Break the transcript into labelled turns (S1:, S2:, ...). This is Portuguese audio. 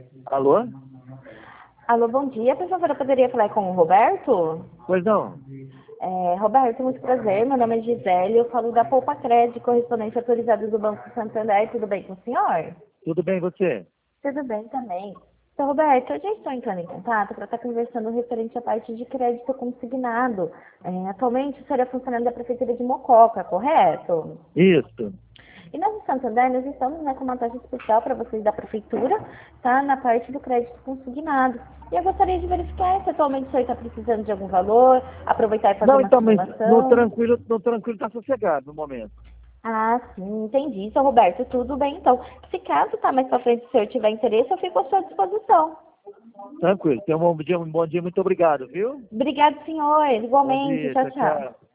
S1: Alô?
S2: Alô, bom dia. Por favor, eu poderia falar com o Roberto?
S1: Pois não.
S2: Roberto, muito prazer. Meu nome é Gisele. Eu falo da Poupa Crédito, correspondente autorizado do Banco Santander. Tudo bem com o senhor?
S1: Tudo bem você?
S2: Tudo bem também. Então, Roberto, eu já estou entrando em contato para estar conversando referente à parte de crédito consignado. Atualmente, o senhor é funcionário da Prefeitura de Mococa, correto?
S1: Isso.
S2: E nós no Santander, nós estamos com uma taxa especial para vocês da Prefeitura, tá? Na parte do crédito consignado. E eu gostaria de verificar se atualmente o senhor está precisando de algum valor, aproveitar e fazer
S1: Não,
S2: uma
S1: então, mas
S2: simulação.
S1: no tranquilo tá sossegado no momento.
S2: Ah, sim, entendi. Seu Roberto, tudo bem então. Se caso tá mais para frente o senhor tiver interesse, eu fico à sua disposição.
S1: Tranquilo. Tenha um bom dia, muito obrigado, viu?
S2: Obrigado, senhor.
S1: Bom
S2: Igualmente.
S1: dia,
S2: Tchau,
S1: tchau,
S2: tchau.
S1: tchau.